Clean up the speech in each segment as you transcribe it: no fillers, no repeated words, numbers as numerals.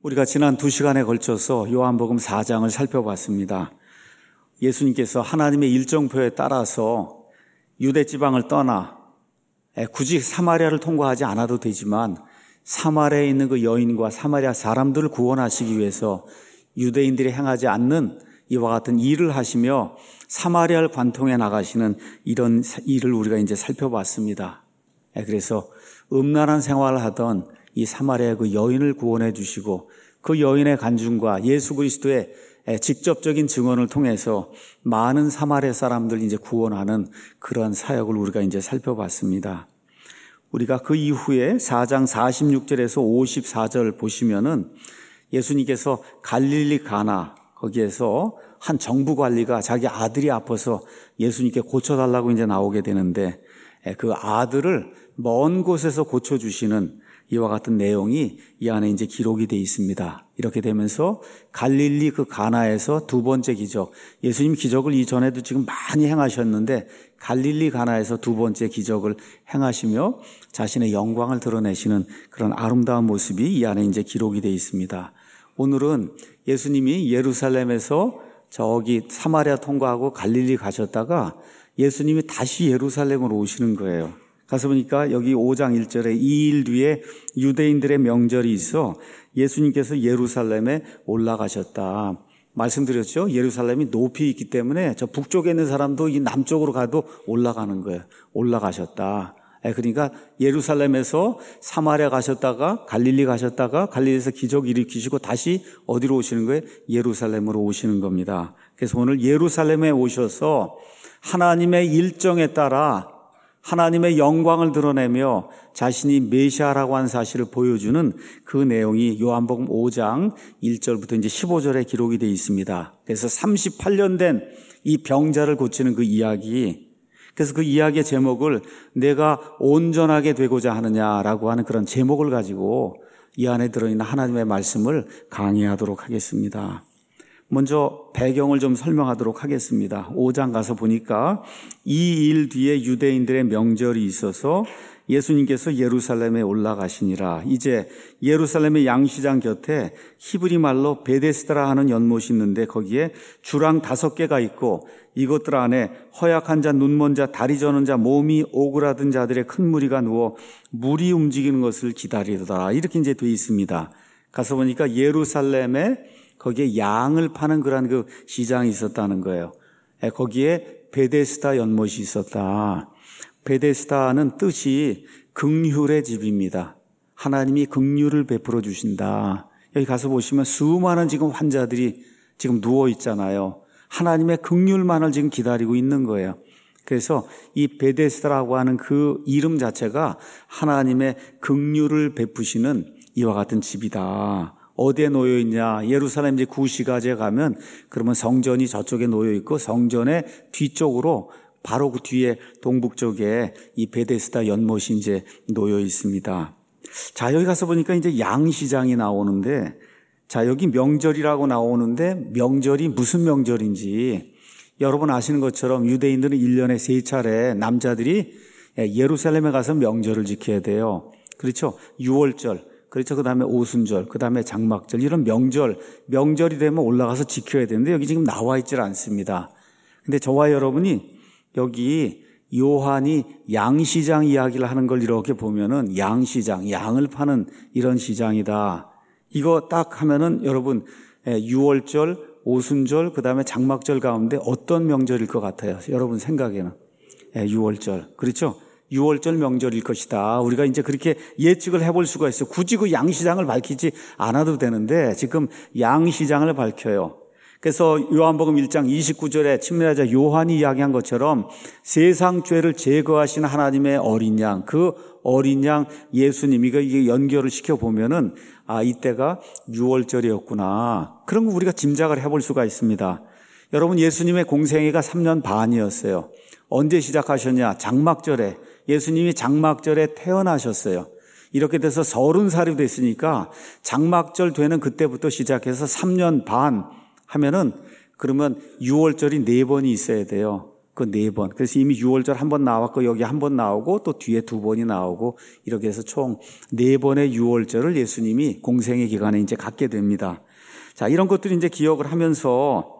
우리가 지난 2시간에 걸쳐서 요한복음 4장을 살펴봤습니다. 예수님께서 하나님의 일정표에 따라서 유대 지방을 떠나 굳이 사마리아를 통과하지 않아도 되지만 사마리아에 있는 그 여인과 사마리아 사람들을 구원하시기 위해서 유대인들이 행하지 않는 이와 같은 일을 하시며 사마리아를 관통해 나가시는 이런 일을 우리가 이제 살펴봤습니다. 그래서 음란한 생활을 하던 이 사마리아 그 여인을 구원해 주시고 그 여인의 간증과 예수 그리스도의 직접적인 증언을 통해서 많은 사마리아 사람들 이제 구원하는 그러한 사역을 우리가 이제 살펴봤습니다. 우리가 그 이후에 4장 46절에서 54절 보시면은 예수님께서 갈릴리 가나 거기에서 한 정부 관리가 자기 아들이 아파서 예수님께 고쳐달라고 이제 나오게 되는데 그 아들을 먼 곳에서 고쳐주시는 이와 같은 내용이 이 안에 이제 기록이 되어 있습니다. 이렇게 되면서 갈릴리 그 가나에서 두 번째 기적, 예수님 기적을 이전에도 지금 많이 행하셨는데 갈릴리 가나에서 두 번째 기적을 행하시며 자신의 영광을 드러내시는 그런 아름다운 모습이 이 안에 이제 기록이 되어 있습니다. 오늘은 예수님이 예루살렘에서 저기 사마리아 통과하고 갈릴리 가셨다가 예수님이 다시 예루살렘으로 오시는 거예요. 가서 보니까 여기 5장 1절에 2일 뒤에 유대인들의 명절이 있어 예수님께서 예루살렘에 올라가셨다. 말씀드렸죠? 예루살렘이 높이 있기 때문에 저 북쪽에 있는 사람도 이 남쪽으로 가도 올라가는 거예요. 올라가셨다. 그러니까 예루살렘에서 사마리아 가셨다가 갈릴리 가셨다가 갈릴리에서 기적 일으키시고 다시 어디로 오시는 거예요? 예루살렘으로 오시는 겁니다. 그래서 오늘 예루살렘에 오셔서 하나님의 일정에 따라 하나님의 영광을 드러내며 자신이 메시아라고 하는 사실을 보여주는 그 내용이 요한복음 5장 1절부터 이제 15절에 기록이 되어 있습니다. 그래서 38년 된 이 병자를 고치는 그 이야기, 그래서 그 이야기의 제목을 내가 온전하게 되고자 하느냐라고 하는 그런 제목을 가지고 이 안에 들어있는 하나님의 말씀을 강의하도록 하겠습니다. 먼저 배경을 좀 설명하도록 하겠습니다. 5장 가서 보니까 이 일 뒤에 유대인들의 명절이 있어서 예수님께서 예루살렘에 올라가시니라. 이제 예루살렘의 양시장 곁에 히브리 말로 베데스다라 하는 연못이 있는데 거기에 주랑 5개가 있고 이것들 안에 허약한 자, 눈먼 자, 다리 저는 자, 몸이 오그라든 자들의 큰 무리가 누워 물이 움직이는 것을 기다리더라. 이렇게 이제 돼 있습니다. 가서 보니까 예루살렘에 거기에 양을 파는 그런 그 시장이 있었다는 거예요. 거기에 베데스다 연못이 있었다. 베데스다는 뜻이 긍휼의 집입니다. 하나님이 긍휼을 베풀어 주신다. 여기 가서 보시면 수많은 지금 환자들이 지금 누워 있잖아요. 하나님의 긍휼만을 지금 기다리고 있는 거예요. 그래서 이 베데스다라고 하는 그 이름 자체가 하나님의 긍휼을 베푸시는 이와 같은 집이다. 어디에 놓여 있냐? 예루살렘 이제 구시가지에 가면 그러면 성전이 저쪽에 놓여 있고 성전의 뒤쪽으로 바로 그 뒤에 동북쪽에 이 베데스다 연못이 이제 놓여 있습니다. 자, 여기 가서 보니까 이제 양시장이 나오는데, 자, 여기 명절이라고 나오는데 명절이 무슨 명절인지 여러분 아시는 것처럼 유대인들은 1년에 3차례 남자들이 예루살렘에 가서 명절을 지켜야 돼요. 그렇죠? 6월절. 그렇죠. 그 다음에 오순절, 그 다음에 장막절, 이런 명절이 되면 올라가서 지켜야 되는데 여기 지금 나와 있질 않습니다. 근데 저와 여러분이 여기 요한이 양시장 이야기를 하는 걸 이렇게 보면은 양시장, 양을 파는 이런 시장이다. 이거 딱 하면은 여러분 6월절, 오순절, 그 다음에 장막절 가운데 어떤 명절일 것 같아요? 여러분 생각에는 6월절, 그렇죠? 6월절 명절일 것이다. 우리가 이제 그렇게 예측을 해볼 수가 있어요. 굳이 그 양시장을 밝히지 않아도 되는데 지금 양시장을 밝혀요. 그래서 요한복음 1장 29절에 침례자 요한이 이야기한 것처럼 세상 죄를 제거하신 하나님의 어린 양, 그 어린 양 예수님이 이게 연결을 시켜보면은 이때가 6월절이었구나. 그런 거 우리가 짐작을 해볼 수가 있습니다. 여러분 예수님의 공생애가 3년 반이었어요. 언제 시작하셨냐? 장막절에. 예수님이 장막절에 태어나셨어요. 이렇게 돼서 30살이 됐으니까 장막절 되는 그때부터 시작해서 3년 반 하면은 그러면 6월절이 4번이 있어야 돼요. 그 4번. 그래서 이미 6월절 한 번 나왔고 여기 한 번 나오고 또 뒤에 2번이 나오고 이렇게 해서 총 4번의 6월절을 예수님이 공생의 기간에 이제 갖게 됩니다. 자, 이런 것들을 이제 기억을 하면서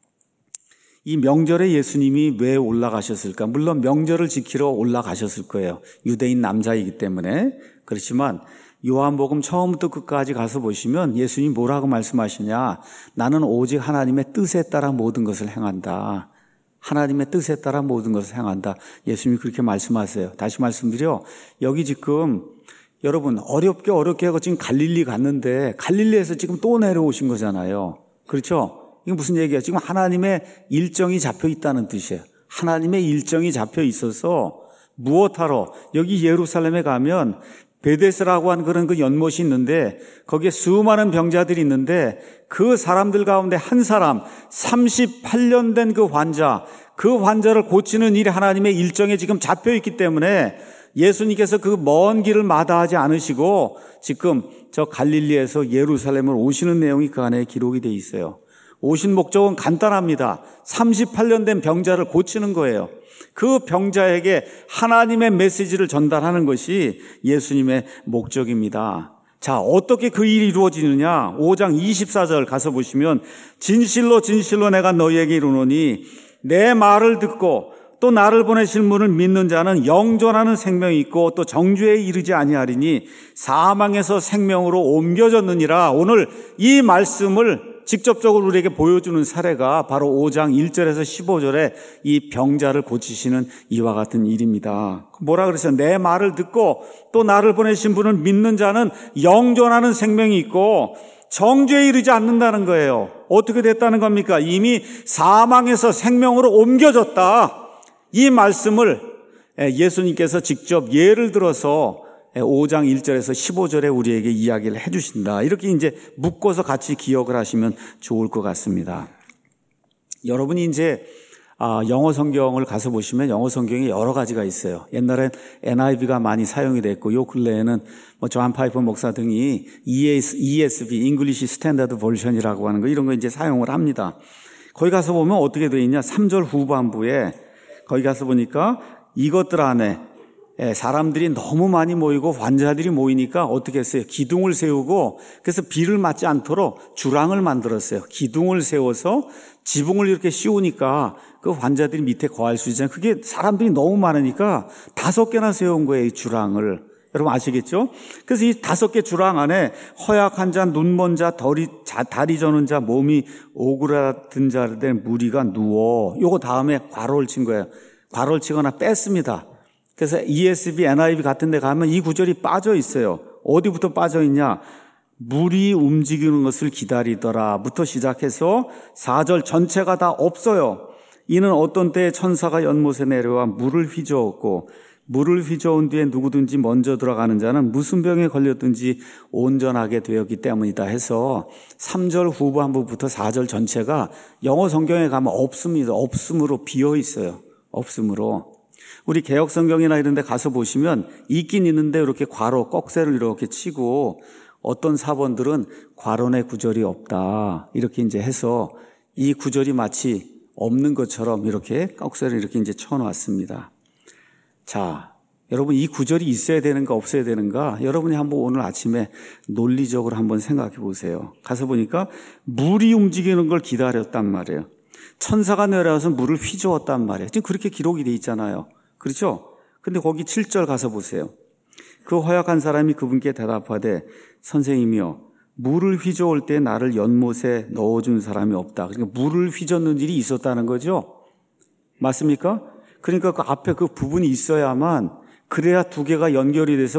이 명절에 예수님이 왜 올라가셨을까? 물론 명절을 지키러 올라가셨을 거예요. 유대인 남자이기 때문에. 그렇지만 요한복음 처음부터 끝까지 가서 보시면 예수님이 뭐라고 말씀하시냐? 나는 오직 하나님의 뜻에 따라 모든 것을 행한다. 하나님의 뜻에 따라 모든 것을 행한다. 예수님이 그렇게 말씀하세요. 다시 말씀드려, 여기 지금 여러분 어렵게 하고 지금 갈릴리 갔는데 갈릴리에서 지금 또 내려오신 거잖아요. 그렇죠? 이게 무슨 얘기예요? 지금 하나님의 일정이 잡혀 있다는 뜻이에요. 하나님의 일정이 잡혀 있어서 무엇하러? 여기 예루살렘에 가면 베데스라고 하는 그런 그 연못이 있는데 거기에 수많은 병자들이 있는데 그 사람들 가운데 한 사람 38년 된 그 환자를 고치는 일이 하나님의 일정에 지금 잡혀 있기 때문에 예수님께서 그 먼 길을 마다하지 않으시고 지금 저 갈릴리에서 예루살렘을 오시는 내용이 그 안에 기록이 돼 있어요. 오신 목적은 간단합니다. 38년 된 병자를 고치는 거예요. 그 병자에게 하나님의 메시지를 전달하는 것이 예수님의 목적입니다. 자, 어떻게 그 일이 이루어지느냐? 5장 24절 가서 보시면 진실로 진실로 내가 너희에게 이르노니 내 말을 듣고 또 나를 보내실 분을 믿는 자는 영존하는 생명이 있고 또 정죄에 이르지 아니하리니 사망에서 생명으로 옮겨졌느니라. 오늘 이 말씀을 직접적으로 우리에게 보여주는 사례가 바로 5장 1절에서 15절에 이 병자를 고치시는 이와 같은 일입니다. 뭐라 그랬어요? 내 말을 듣고 또 나를 보내신 분을 믿는 자는 영존하는 생명이 있고 정죄에 이르지 않는다는 거예요. 어떻게 됐다는 겁니까? 이미 사망에서 생명으로 옮겨졌다. 이 말씀을 예수님께서 직접 예를 들어서 5장 1절에서 15절에 우리에게 이야기를 해 주신다. 이렇게 이제 묶어서 같이 기억을 하시면 좋을 것 같습니다. 여러분이 이제 영어 성경을 가서 보시면 영어 성경이 여러 가지가 있어요. 옛날엔 NIV가 많이 사용이 됐고 요 근래에는 존 파이퍼 목사 등이 ESV, English Standard Version이라고 하는 거 이런 거 이제 사용을 합니다. 거기 가서 보면 어떻게 되어 있냐? 3절 후반부에 거기 가서 보니까 이것들 안에 사람들이 너무 많이 모이고 환자들이 모이니까 어떻게 했어요? 기둥을 세우고 그래서 비를 맞지 않도록 주랑을 만들었어요. 기둥을 세워서 지붕을 이렇게 씌우니까 그 환자들이 밑에 거할 수 있잖아요. 그게 사람들이 너무 많으니까 5개나 세운 거예요, 이 주랑을. 여러분 아시겠죠? 그래서 이 5개 주랑 안에 허약한 자, 눈먼 자, 다리 저는 자, 몸이 오그라든 자들 무리가 누워. 요거 다음에 괄호를 친 거예요. 괄호를 치거나 뺐습니다. 그래서 ESV, NIV 같은 데 가면 이 구절이 빠져 있어요. 어디부터 빠져 있냐? 물이 움직이는 것을 기다리더라부터 시작해서 4절 전체가 다 없어요. 이는 어떤 때에 천사가 연못에 내려와 물을 휘저었고 물을 휘저은 뒤에 누구든지 먼저 들어가는 자는 무슨 병에 걸렸든지 온전하게 되었기 때문이다 해서 3절 후반부부터 4절 전체가 영어 성경에 가면 없습니다. 없음으로 비어 있어요. 없음으로. 우리 개혁 성경이나 이런 데 가서 보시면 있긴 있는데 이렇게 괄호, 꺽쇠를 이렇게 치고 어떤 사본들은 괄호의 구절이 없다. 이렇게 이제 해서 이 구절이 마치 없는 것처럼 이렇게 꺽쇠를 이렇게 이제 쳐놨습니다. 자, 여러분 이 구절이 있어야 되는가 없어야 되는가 여러분이 한번 오늘 아침에 논리적으로 한번 생각해 보세요. 가서 보니까 물이 움직이는 걸 기다렸단 말이에요. 천사가 내려와서 물을 휘저었단 말이에요. 지금 그렇게 기록이 돼 있잖아요. 그렇죠? 근데 거기 7절 가서 보세요. 그 허약한 사람이 그분께 대답하되 선생님이여 물을 휘저을 때 나를 연못에 넣어준 사람이 없다. 그러니까 물을 휘젓는 일이 있었다는 거죠. 맞습니까? 그러니까 그 앞에 그 부분이 있어야만 그래야 2개가 연결이 돼서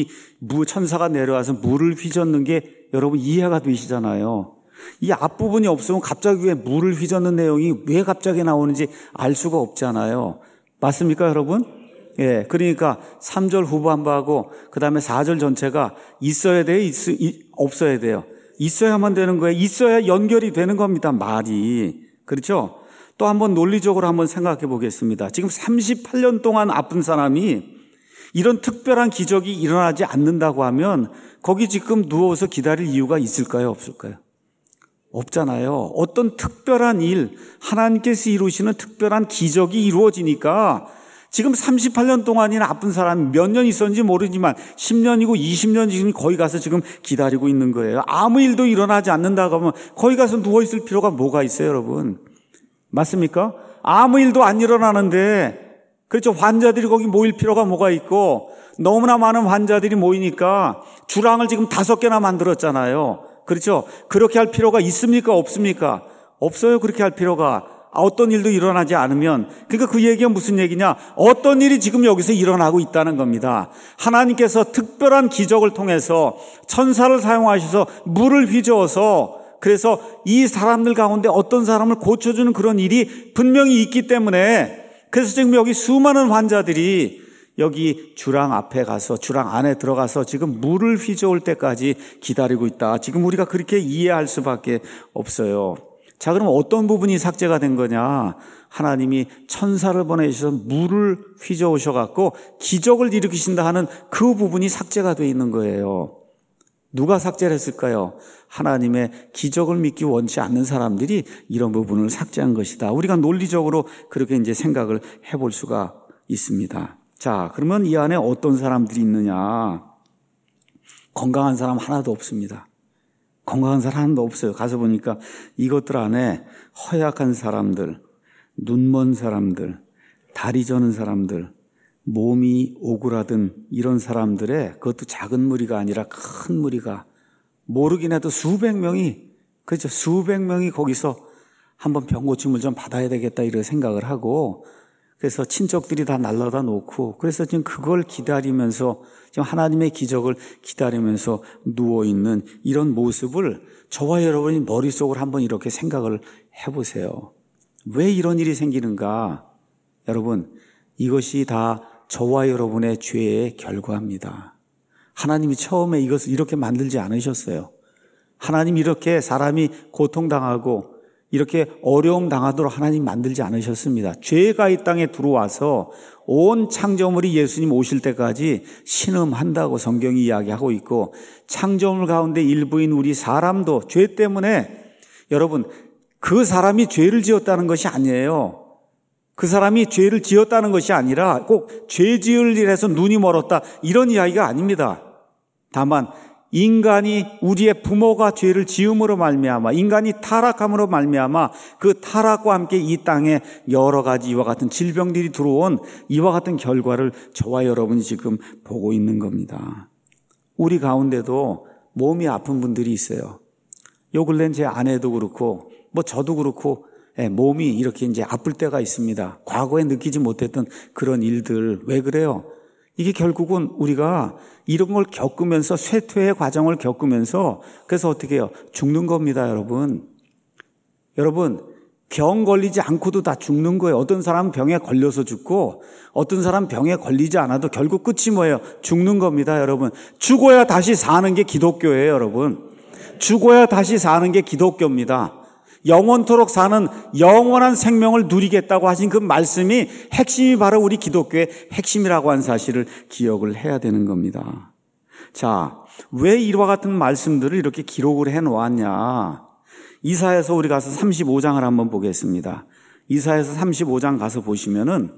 천사가 내려와서 물을 휘젓는 게 여러분 이해가 되시잖아요. 이 앞부분이 없으면 갑자기 왜 물을 휘젓는 내용이 왜 갑자기 나오는지 알 수가 없잖아요. 맞습니까, 여러분? 예, 그러니까 3절 후반부하고 그 다음에 4절 전체가 있어야 돼요? 없어야 돼요? 있어야만 되는 거예요. 있어야 연결이 되는 겁니다, 말이. 그렇죠? 또 한번 논리적으로 한번 생각해 보겠습니다. 지금 38년 동안 아픈 사람이 이런 특별한 기적이 일어나지 않는다고 하면 거기 지금 누워서 기다릴 이유가 있을까요, 없을까요? 없잖아요. 어떤 특별한 일, 하나님께서 이루시는 특별한 기적이 이루어지니까 지금 38년 동안이나 아픈 사람이 몇 년 있었는지 모르지만 10년이고 20년 지금 거기 가서 지금 기다리고 있는 거예요. 아무 일도 일어나지 않는다고 하면 거기 가서 누워있을 필요가 뭐가 있어요, 여러분? 맞습니까? 아무 일도 안 일어나는데, 그렇죠. 환자들이 거기 모일 필요가 뭐가 있고, 너무나 많은 환자들이 모이니까 주랑을 지금 5개나 만들었잖아요. 그렇죠. 그렇게 할 필요가 있습니까? 없습니까? 없어요. 그렇게 할 필요가. 어떤 일도 일어나지 않으면. 그러니까 그 얘기가 무슨 얘기냐? 어떤 일이 지금 여기서 일어나고 있다는 겁니다. 하나님께서 특별한 기적을 통해서 천사를 사용하셔서 물을 휘저어서, 그래서 이 사람들 가운데 어떤 사람을 고쳐주는 그런 일이 분명히 있기 때문에, 그래서 지금 여기 수많은 환자들이 여기 주랑 앞에 가서, 주랑 안에 들어가서 지금 물을 휘저을 때까지 기다리고 있다. 지금 우리가 그렇게 이해할 수밖에 없어요. 자, 그럼 어떤 부분이 삭제가 된 거냐? 하나님이 천사를 보내셔서 물을 휘저으셔갖고 기적을 일으키신다 하는 그 부분이 삭제가 돼 있는 거예요. 누가 삭제를 했을까요? 하나님의 기적을 믿기 원치 않는 사람들이 이런 부분을 삭제한 것이다. 우리가 논리적으로 그렇게 이제 생각을 해볼 수가 있습니다. 자, 그러면 이 안에 어떤 사람들이 있느냐? 건강한 사람 하나도 없습니다. 건강한 사람 하나도 없어요. 가서 보니까 이것들 안에 허약한 사람들, 눈먼 사람들, 다리 저는 사람들, 몸이 오그라든 이런 사람들의, 그것도 작은 무리가 아니라 큰 무리가, 모르긴 해도 수백 명이, 그렇죠. 수백 명이 거기서 한번 병고침을 좀 받아야 되겠다 이런 생각을 하고, 그래서 친척들이 다 날라다 놓고, 그래서 지금 그걸 기다리면서, 지금 하나님의 기적을 기다리면서 누워있는 이런 모습을 저와 여러분이 머릿속으로 한번 이렇게 생각을 해보세요. 왜 이런 일이 생기는가? 여러분, 이것이 다 저와 여러분의 죄의 결과입니다. 하나님이 처음에 이것을 이렇게 만들지 않으셨어요. 하나님이 이렇게 사람이 고통당하고 이렇게 어려움 당하도록 하나님 만들지 않으셨습니다. 죄가 이 땅에 들어와서 온 창조물이 예수님 오실 때까지 신음한다고 성경이 이야기하고 있고, 창조물 가운데 일부인 우리 사람도 죄 때문에, 여러분, 그 사람이 죄를 지었다는 것이 아니에요. 그 사람이 죄를 지었다는 것이 아니라 꼭 죄 지을 일에서 눈이 멀었다 이런 이야기가 아닙니다. 다만 인간이, 우리의 부모가 죄를 지음으로 말미암아, 인간이 타락함으로 말미암아 그 타락과 함께 이 땅에 여러 가지 이와 같은 질병들이 들어온 이와 같은 결과를 저와 여러분이 지금 보고 있는 겁니다. 우리 가운데도 몸이 아픈 분들이 있어요. 요 근래는 제 아내도 그렇고 뭐 저도 그렇고 몸이 이렇게 이제 아플 때가 있습니다. 과거에 느끼지 못했던 그런 일들. 왜 그래요? 이게 결국은 우리가 이런 걸 겪으면서, 쇠퇴의 과정을 겪으면서, 그래서 어떻게 해요? 죽는 겁니다, 여러분. 여러분, 병 걸리지 않고도 다 죽는 거예요. 어떤 사람은 병에 걸려서 죽고, 어떤 사람은 병에 걸리지 않아도 결국 끝이 뭐예요? 죽는 겁니다, 여러분. 죽어야 다시 사는 게 기독교예요, 여러분. 죽어야 다시 사는 게 기독교입니다. 영원토록 사는 영원한 생명을 누리겠다고 하신 그 말씀이 핵심이 바로 우리 기독교의 핵심이라고 하는 사실을 기억을 해야 되는 겁니다. 자, 왜 이와 같은 말씀들을 이렇게 기록을 해놓았냐? 이사야서 우리 가서 35장을 한번 보겠습니다. 이사야서 35장 가서 보시면은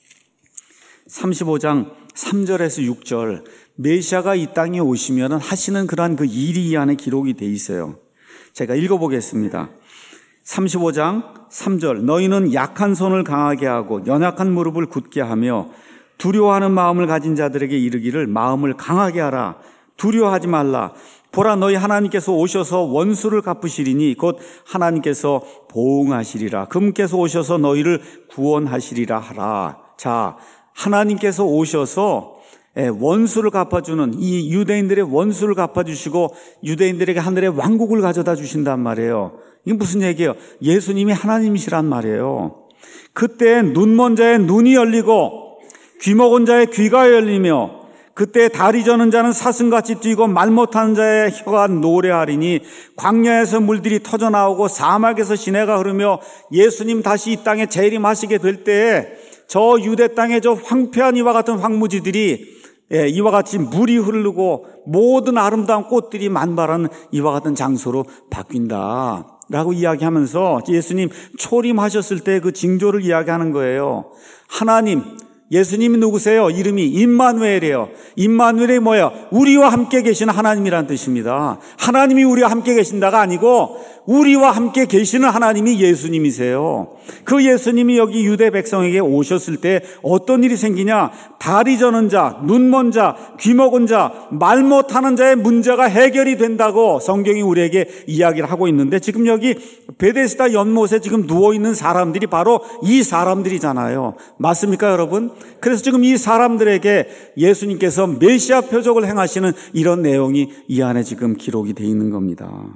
35장 3절에서 6절, 메시아가 이 땅에 오시면은 하시는 그러한 그 일이 이 안에 기록이 돼 있어요. 제가 읽어보겠습니다. 35장 3절, 너희는 약한 손을 강하게 하고 연약한 무릎을 굳게 하며 두려워하는 마음을 가진 자들에게 이르기를 마음을 강하게 하라. 두려워하지 말라. 보라, 너희 하나님께서 오셔서 원수를 갚으시리니 곧 하나님께서 보응하시리라. 그분께서 오셔서 너희를 구원하시리라 하라. 자, 하나님께서 오셔서 원수를 갚아주는, 이 유대인들의 원수를 갚아주시고 유대인들에게 하늘의 왕국을 가져다 주신단 말이에요. 이게 무슨 얘기예요? 예수님이 하나님이시란 말이에요. 그때 눈먼 자의 눈이 열리고 귀 먹은 자의 귀가 열리며, 그때 다리 저는 자는 사슴같이 뛰고 말 못하는 자의 혀가 노래하리니, 광야에서 물들이 터져나오고 사막에서 시내가 흐르며, 예수님 다시 이 땅에 재림하시게 될 때에 저 유대 땅의 저 황폐한 이와 같은 황무지들이 이와 같이 물이 흐르고 모든 아름다운 꽃들이 만발한 이와 같은 장소로 바뀐다. 라고 이야기하면서 예수님 초림하셨을 때 그 징조를 이야기하는 거예요. 하나님, 예수님이 누구세요? 이름이 임마누엘이에요. 임마누엘이 뭐예요? 우리와 함께 계시는 하나님이란 뜻입니다. 하나님이 우리와 함께 계신다가 아니고 우리와 함께 계시는 하나님이 예수님이세요. 그 예수님이 여기 유대 백성에게 오셨을 때 어떤 일이 생기냐? 다리 저는 자, 눈 먼 자, 귀 먹은 자, 말 못하는 자의 문제가 해결이 된다고 성경이 우리에게 이야기를 하고 있는데, 지금 여기 베데스다 연못에 지금 누워있는 사람들이 바로 이 사람들이잖아요. 맞습니까, 여러분? 그래서 지금 이 사람들에게 예수님께서 메시아 표적을 행하시는 이런 내용이 이 안에 지금 기록이 되어 있는 겁니다.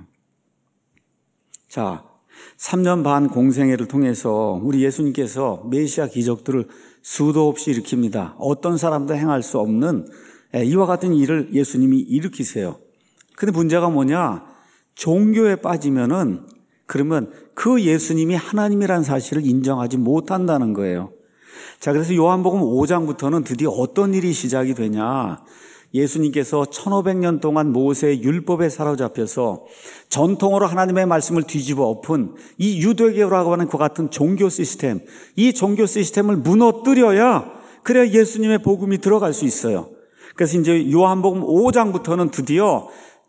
자, 3년 반 공생애를 통해서 우리 예수님께서 메시아 기적들을 수도 없이 일으킵니다. 어떤 사람도 행할 수 없는 이와 같은 일을 예수님이 일으키세요. 근데 문제가 뭐냐? 종교에 빠지면은 그러면 그 예수님이 하나님이라는 사실을 인정하지 못한다는 거예요. 자, 그래서 요한복음 5장부터는 드디어 어떤 일이 시작이 되냐? 예수님께서 1500년 동안 모세의 율법에 사로잡혀서 전통으로 하나님의 말씀을 뒤집어 엎은 이 유대교라고 하는 그 같은 종교 시스템, 이 종교 시스템을 무너뜨려야 그래야 예수님의 복음이 들어갈 수 있어요. 그래서 이제 요한복음 5장부터는 드디어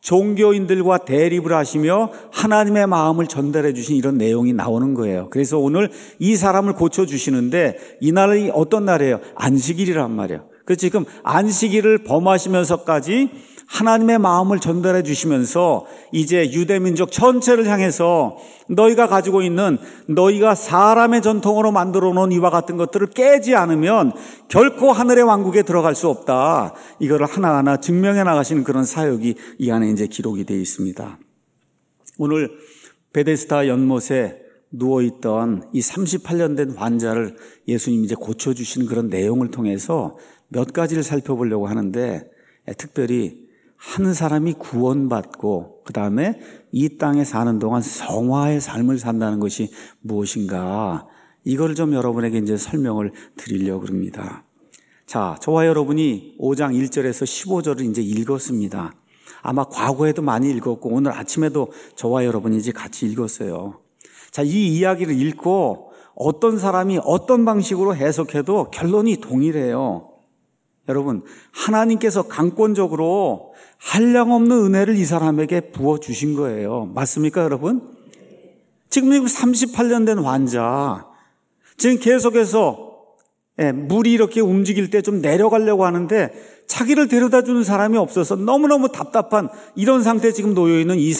종교인들과 대립을 하시며 하나님의 마음을 전달해 주신 이런 내용이 나오는 거예요. 그래서 오늘 이 사람을 고쳐주시는데 이 날이 어떤 날이에요? 안식일이란 말이에요. 그래서 지금 안식일을 범하시면서까지 하나님의 마음을 전달해 주시면서 이제 유대민족 전체를 향해서 너희가 가지고 있는, 너희가 사람의 전통으로 만들어 놓은 이와 같은 것들을 깨지 않으면 결코 하늘의 왕국에 들어갈 수 없다. 이거를 하나하나 증명해 나가시는 그런 사역이 이 안에 이제 기록이 되어 있습니다. 오늘 베데스다 연못에 누워있던 이 38년 된 환자를 예수님이 이제 고쳐주시는 그런 내용을 통해서 몇 가지를 살펴보려고 하는데, 특별히 한 사람이 구원받고 그 다음에 이 땅에 사는 동안 성화의 삶을 산다는 것이 무엇인가, 이걸 좀 여러분에게 이제 설명을 드리려고 합니다. 자, 저와 여러분이 5장 1절에서 15절을 이제 읽었습니다. 아마 과거에도 많이 읽었고 오늘 아침에도 저와 여러분이 이제 같이 읽었어요. 자, 이 이야기를 읽고 어떤 사람이 어떤 방식으로 해석해도 결론이 동일해요. 여러분, 하나님께서 강권적으로 한량없는 은혜를 이 사람에게 부어주신 거예요. 맞습니까, 여러분? 지금 38년 된 환자, 지금 계속해서 물이 이렇게 움직일 때 좀 내려가려고 하는데 자기를 데려다 주는 사람이 없어서 너무너무 답답한 이런 상태에 지금 놓여있는 이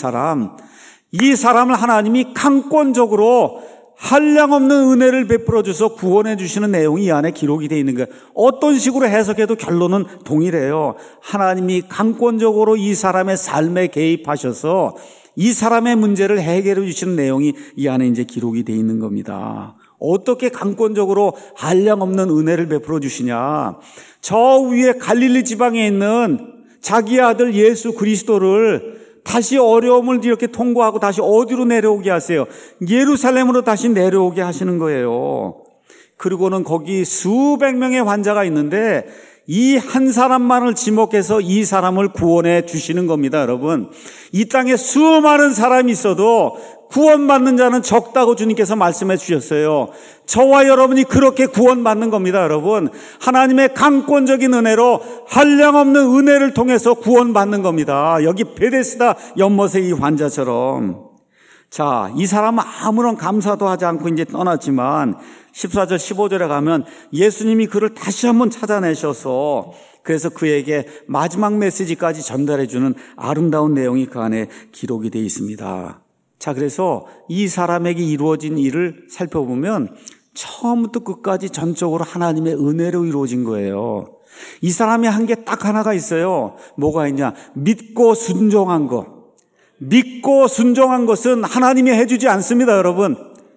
사람을 하나님이 강권적으로 한량없는 은혜를 베풀어 주셔서 구원해 주시는 내용이 이 안에 기록이 되어 있는 거예요. 어떤 식으로 해석해도 결론은 동일해요. 하나님이 강권적으로 이 사람의 삶에 개입하셔서 이 사람의 문제를 해결해 주시는 내용이 이 안에 이제 기록이 되어 있는 겁니다. 어떻게 강권적으로 한량없는 은혜를 베풀어 주시냐? 저 위에 갈릴리 지방에 있는 자기 아들 예수 그리스도를 다시 어려움을 이렇게 통과하고 다시 어디로 내려오게 하세요? 예루살렘으로 다시 내려오게 하시는 거예요. 그리고는 거기 수백 명의 환자가 있는데 이 한 사람만을 지목해서 이 사람을 구원해 주시는 겁니다, 여러분. 이 땅에 수많은 사람이 있어도 구원받는 자는 적다고 주님께서 말씀해 주셨어요. 저와 여러분이 그렇게 구원받는 겁니다, 여러분. 하나님의 강권적인 은혜로 한량없는 은혜를 통해서 구원받는 겁니다. 여기 베데스다 연못의 이 환자처럼. 자, 이 사람은 아무런 감사도 하지 않고 이제 떠났지만 14절 15절에 가면 예수님이 그를 다시 한번 찾아내셔서 그래서 그에게 마지막 메시지까지 전달해 주는 아름다운 내용이 그 안에 기록이 되어 있습니다. 자, 그래서 이 사람에게 이루어진 일을 살펴보면 처음부터 끝까지 전적으로 하나님의 은혜로 이루어진 거예요. 이 사람이 한 게 딱 하나가 있어요. 뭐가 있냐? 믿고 순종한 것. 믿고 순종한 것은 하나님이 해주지 않습니다, 여러분.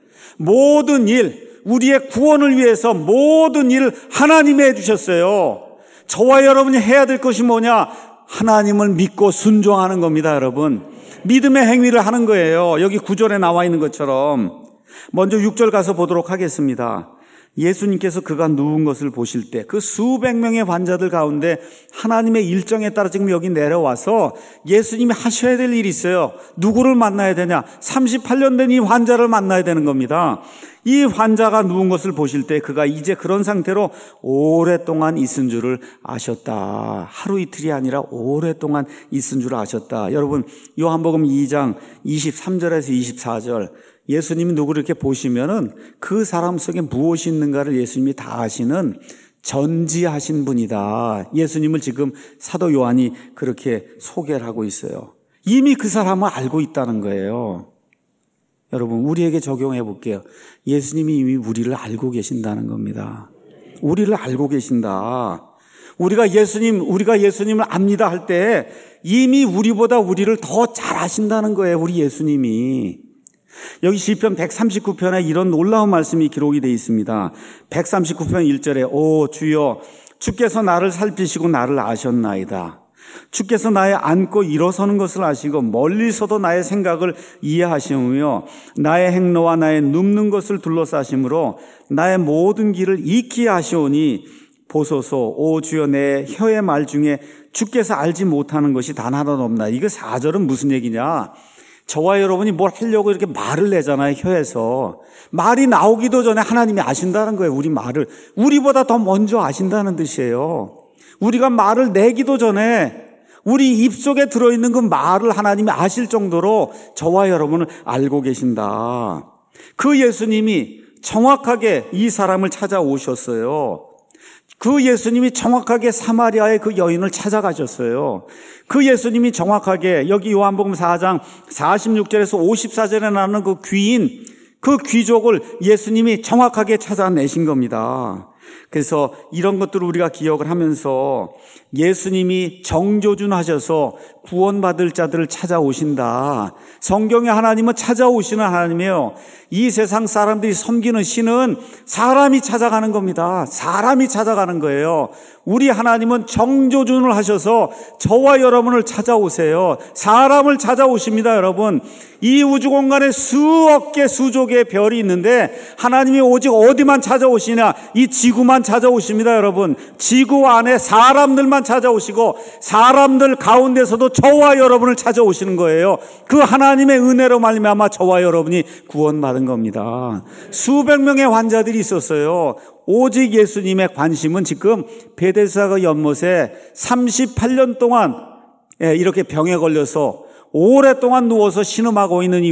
모든 일, 우리의 구원을 위해서 모든 일 하나님이 해주셨어요. 저와 여러분이 해야 될 것이 뭐냐? 하나님을 믿고 순종하는 겁니다, 여러분. 믿음의 행위를 하는 거예요. 여기 9절에 나와 있는 것처럼. 먼저 6절 가서 보도록 하겠습니다. 예수님께서 그가 누운 것을 보실 때 그 수백 명의 환자들 가운데 하나님의 일정에 따라 지금 여기 내려와서 예수님이 하셔야 될 일이 있어요. 누구를 만나야 되냐? 38년 된 이 환자를 만나야 되는 겁니다. 이 환자가 누운 것을 보실 때 그가 이제 그런 상태로 오랫동안 있은 줄을 아셨다. 하루 이틀이 아니라 오랫동안 있은 줄을 아셨다. 여러분, 요한복음 2장 23절에서 24절, 예수님이 누구를 이렇게 보시면은 그 사람 속에 무엇이 있는가를 예수님이 다 아시는 전지하신 분이다. 예수님을 지금 사도 요한이 그렇게 소개를 하고 있어요. 이미 그 사람을 알고 있다는 거예요. 여러분, 우리에게 적용해 볼게요. 예수님이 이미 우리를 알고 계신다는 겁니다. 우리를 알고 계신다. 우리가 예수님을 압니다 할 때 이미 우리보다 우리를 더 잘 아신다는 거예요. 우리 예수님이. 여기 시편 139편에 이런 놀라운 말씀이 기록이 되어 있습니다. 139편 1절에 오 주여 주께서 나를 살피시고 나를 아셨나이다. 주께서 나의 앉고 일어서는 것을 아시고 멀리서도 나의 생각을 이해하시며 나의 행로와 나의 눕는 것을 둘러싸심으로 나의 모든 길을 익히 하시오니 보소서 오 주여 내 혀의 말 중에 주께서 알지 못하는 것이 단 하나도 없나. 이거 4절은 무슨 얘기냐? 저와 여러분이 뭘 하려고 이렇게 말을 내잖아요. 혀에서 말이 나오기도 전에 하나님이 아신다는 거예요. 우리 말을 우리보다 더 먼저 아신다는 뜻이에요. 우리가 말을 내기도 전에 우리 입속에 들어있는 그 말을 하나님이 아실 정도로 저와 여러분을 알고 계신다. 그 예수님이 정확하게 이 사람을 찾아오셨어요. 그 예수님이 정확하게 사마리아의 그 여인을 찾아가셨어요. 그 예수님이 정확하게 여기 요한복음 4장 46절에서 54절에 나오는 그 귀인, 그 귀족을 예수님이 정확하게 찾아내신 겁니다. 그래서 이런 것들을 우리가 기억을 하면서 예수님이 정조준하셔서 구원받을 자들을 찾아오신다. 성경의 하나님은 찾아오시는 하나님이에요. 이 세상 사람들이 섬기는 신은 사람이 찾아가는 겁니다. 사람이 찾아가는 거예요. 우리 하나님은 정조준을 하셔서 저와 여러분을 찾아오세요. 사람을 찾아오십니다, 여러분. 이 우주 공간에 수억 개, 수조 개의 별이 있는데 하나님이 오직 어디만 찾아오시냐? 이 지구만 찾아오십니다, 여러분. 지구 안에 사람들만 찾아오시고 사람들 가운데서도 저와 여러분을 찾아오시는 거예요. 그 하나님의 은혜로 말미암아 저와 여러분이 구원받은 겁니다. 수백 명의 환자들이 있었어요. 오직 예수님의 관심은 지금 베데스다 연못에 38년 동안 이렇게 병에 걸려서 오랫동안 누워서 신음하고 있는 이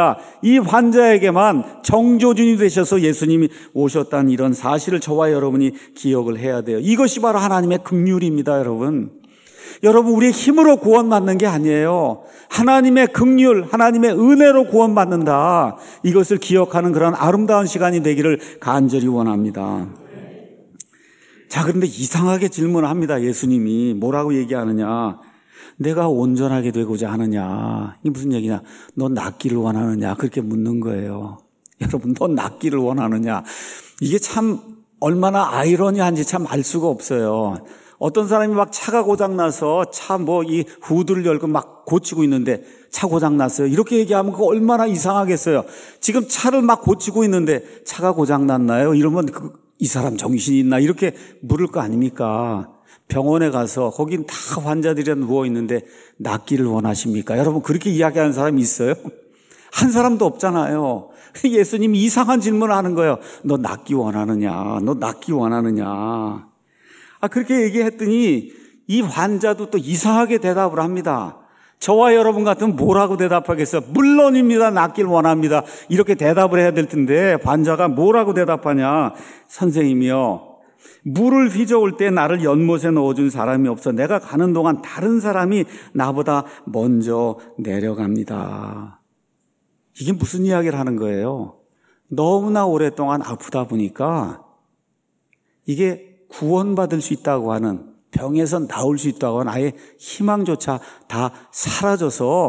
환자에게만 정조준이 되셔서 예수님이 오셨다는 이런 사실을 저와 여러분이 기억을 해야 돼요. 이것이 바로 하나님의 긍휼입니다, 여러분. 여러분, 우리의 힘으로 구원받는 게 아니에요. 하나님의 긍휼, 하나님의 은혜로 구원받는다. 이것을 기억하는 그런 아름다운 시간이 되기를 간절히 원합니다. 자, 그런데 이상하게 질문을 합니다. 예수님이 뭐라고 얘기하느냐? 내가 온전하게 되고자 하느냐? 이게 무슨 얘기냐? 너 낫기를 원하느냐? 그렇게 묻는 거예요. 여러분, 너 낫기를 원하느냐? 이게 참 얼마나 아이러니한지 참 알 수가 없어요. 어떤 사람이 막 차가 고장나서 차 이 후드를 열고 막 고치고 있는데 차 고장났어요. 이렇게 얘기하면 그거 얼마나 이상하겠어요. 지금 차를 막 고치고 있는데 차가 고장났나요? 이러면 이 사람 정신이 있나? 이렇게 물을 거 아닙니까? 병원에 가서 거긴 다 환자들이 누워 있는데 낫기를 원하십니까? 여러분, 그렇게 이야기하는 사람이 있어요? 한 사람도 없잖아요. 예수님이 이상한 질문을 하는 거예요. 너 낫기 원하느냐? 너 낫기 원하느냐? 그렇게 얘기했더니 이 환자도 또 이상하게 대답을 합니다. 저와 여러분 같으면 뭐라고 대답하겠어요? 물론입니다. 낫길 원합니다. 이렇게 대답을 해야 될 텐데 환자가 뭐라고 대답하냐? 선생님이요, 물을 휘저을 때 나를 연못에 넣어준 사람이 없어 내가 가는 동안 다른 사람이 나보다 먼저 내려갑니다. 이게 무슨 이야기를 하는 거예요? 너무나 오랫동안 아프다 보니까 이게 구원받을 수 있다고 하는, 병에서 나올 수 있다고 하는 아예 희망조차 다 사라져서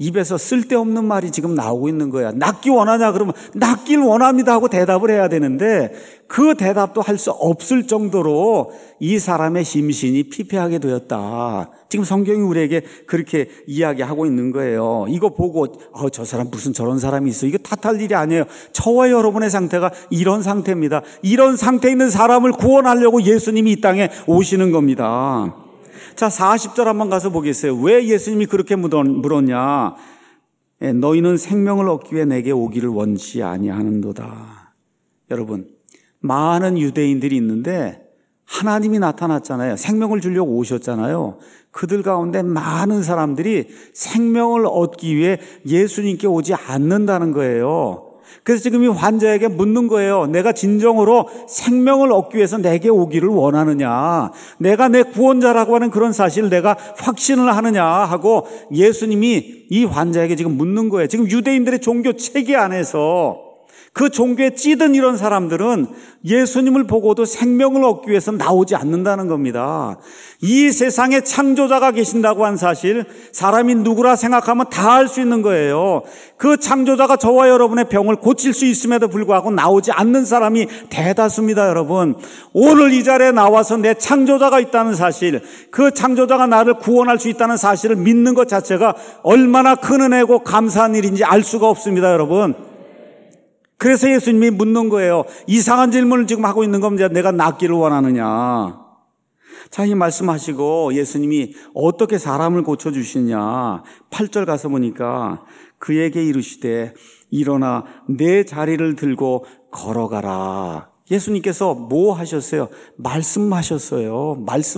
입에서 쓸데없는 말이 지금 나오고 있는 거야. 낫기 원하냐? 그러면 낫길 원합니다 하고 대답을 해야 되는데 그 대답도 할 수 없을 정도로 이 사람의 심신이 피폐하게 되었다. 지금 성경이 우리에게 그렇게 이야기하고 있는 거예요. 이거 보고 저 사람 무슨 저런 사람이 있어. 이거 탓할 일이 아니에요. 저와 여러분의 상태가 이런 상태입니다. 이런 상태에 있는 사람을 구원하려고 예수님이 이 땅에 오시는 겁니다. 자, 40절 한번 가서 보겠어요. 왜 예수님이 그렇게 물었냐? 너희는 생명을 얻기 위해 내게 오기를 원치 아니하는도다. 여러분, 많은 유대인들이 있는데 하나님이 나타났잖아요. 생명을 주려고 오셨잖아요. 그들 가운데 많은 사람들이 생명을 얻기 위해 예수님께 오지 않는다는 거예요. 그래서 지금 이 환자에게 묻는 거예요. 내가 진정으로 생명을 얻기 위해서 내게 오기를 원하느냐? 내가 내 구원자라고 하는 그런 사실을 내가 확신을 하느냐? 하고 예수님이 이 환자에게 지금 묻는 거예요. 지금 유대인들의 종교 체계 안에서 그 종교에 찌든 이런 사람들은 예수님을 보고도 생명을 얻기 위해서 나오지 않는다는 겁니다. 이 세상에 창조자가 계신다고 한 사실, 사람이 누구라 생각하면 다 알 수 있는 거예요. 그 창조자가 저와 여러분의 병을 고칠 수 있음에도 불구하고 나오지 않는 사람이 대다수입니다, 여러분. 오늘 이 자리에 나와서 내 창조자가 있다는 사실, 그 창조자가 나를 구원할 수 있다는 사실을 믿는 것 자체가 얼마나 큰 은혜고 감사한 일인지 알 수가 없습니다, 여러분. 그래서 예수님이 묻는 거예요. 이상한 질문을 지금 하고 있는 겁니다. 내가 낫기를 원하느냐. 자, 이 말씀하시고 예수님이 어떻게 사람을 고쳐주시냐. 8절 가서 보니까 그에게 이르시되 일어나 내 자리를 들고 걸어가라. 예수님께서 뭐 하셨어요? 말씀하셨어요.